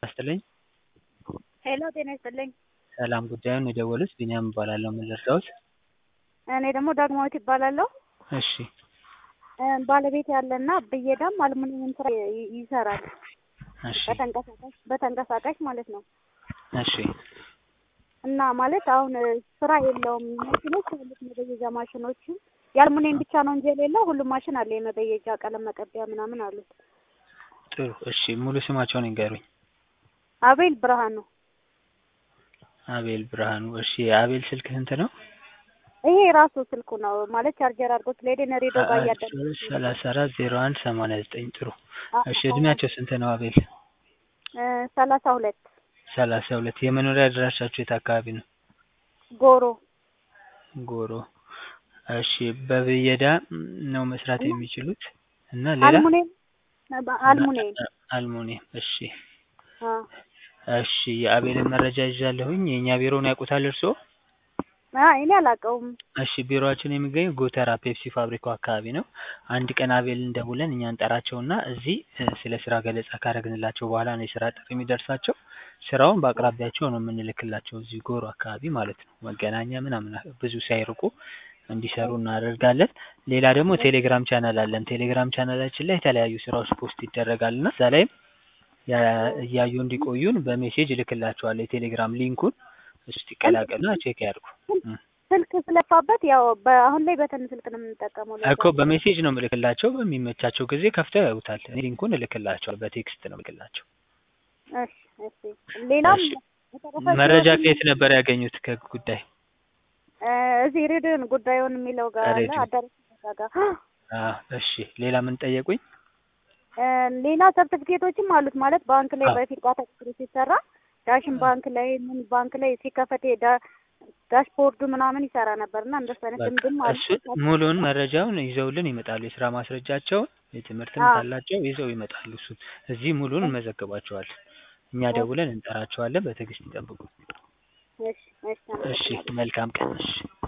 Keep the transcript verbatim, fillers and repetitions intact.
ይስጥልኝ። ሄሎ ጤና ይስጥልኝ። ሰላም ጉዳዩን የደወሉት ቢኒያም እባላለሁ። ምን ልርዳዎት? እኔ ደግሞ ዳግማዊት እባላለሁ። እሺ ባለቤት ያለና ብየዳም አልሙኒየም ስራ ይ- ይሰራል እሺ በተንቀሳቃሽ በተንቀሳቃሽ ማለት ነው። እሺ እና ማለት አሁን ስራ የለውም። ማሽኖች አሉት መበየጃ ማሽኖች የአልሙኒየም ብቻ ነው እንጂ የሌለው ሁሉም ማሽን አለ። የመበየጃ ቀለም መቀቢያ ምናምን አሉት። ጥሩ። እሺ ሙሉ ስማቸውን ይንገሩኝ። አቤል ብርሃኑ። አቤል ብርሃኑ። እሺ የአቤል ስልክ ስንት ነው? ይሄ ራሱ ስልኩ ነው ማለት ቻርጀር አድርጎ ስለሄደ እኔ ሬዲዮ ጋር እያዳመጥኩ ሰላሳ አራት ዜሮ አንድ ሰማንያ ዘጠኝ ጥሩ። አ- እሺ አ- እድሜያቸው ስንት ነው አቤል? እ ሰላሳ ሁለት ሰላሳ ሁለት የመኖሪያ አድራሻቸው የት አካባቢ ነው? ጎሮ ጎሮ። እሺ በብየዳ ነው መስራት እና የሚችሉት እና ሌላ አልሙኒየም አልሙኒየም አልሙኒየም። እሺ አ እሺ የአቤልን መረጃ ይዣለሁኝ። የእኛ ቢሮውን ያውቁታል እርስዎ? አ እኔ አላውቀውም። እሺ ቢሮአችን የሚገኘው ጎተራ ፔፕሲ ፋብሪካው አካባቢ ነው። አንድ ቀን አቤልን ደውለን እኛ እንጠራቸውና እዚህ እ ስለ ስራ ገለጻ ካደረግንላቸው በኋላ ነው የስራ ጥሪ የሚደርሳቸው። ስራውን በአቅራቢያቸው ነው የምንልክላቸው እዚህ ጎሮ አካባቢ ማለት ነው። መገናኛ ምናምን ብዙ ሳይርቁ እንዲሰሩ እናደርጋለን። ሌላ ደግሞ ቴሌግራም ቻናል አለን። ቴሌግራም ቻናላችን ላይ የተለያዩ ስራዎች ፖስት ይደረጋልና እዛ ላይም ያ- እያዩ እንዲቆዩን በሜሴጅ እልክላቸዋለሁ የቴሌግራም ሊንኩን። እስቲ ይቀላቀሉና ቼክ ያድርጉ። እ ስልክ ስለፋበት ያው በአሁን ላይ በተን ስልክ ነው የምንጠቀመው። ለዛ እኮ በሜሴጅ ነው የምልክላቸው። በሚመቻቸው ጊዜ ከፍተው ያዩታል። እኔ ሊንኩን እልክላቸዋለሁ በቴክስት ነው የምልክላቸው። እሺ እሺ። ሌላም እሺ በተረፈ መረጃ ህይወትን ከየት ነበር ያገኙት ከጉዳይ? እ እዚህ ሬዲዮን ጉዳዩን የሚለው ጋር አለ ሬዲዮ። አዳራሽ ጋር አዎ እሺ ሌላ ምን ጠየቁኝ? እ ሌላ ሰርቲፊኬቶችም አሉት ማለት ባንክ ላይ አዎ በፊት ቋታ ሲሰራ ዳሽን ባንክ ላይ ምን ባንክ ላይ ሲከፈት ዳ ዳሽቦርዱ ምናምን ይሰራ ነበርና እንደሱ አይነት በቃ ልምድም አለ። እሱ ሙሉውን መረጃውን ይዘውልን ይመጣሉ። የስራ ማስረጃቸውን የትምህርትም አዎ ካላቸው ይዘው ይመጣሉ። እሱን እዚህ ሙሉውን እንመዘግባቸዋለን። እኛ ደውለን እንጠራቸዋለን። በትዕግስት ይጠብቁ። እሺ እሺ እሺ አመሰግናለሁ። መልካም ቀን። እሺ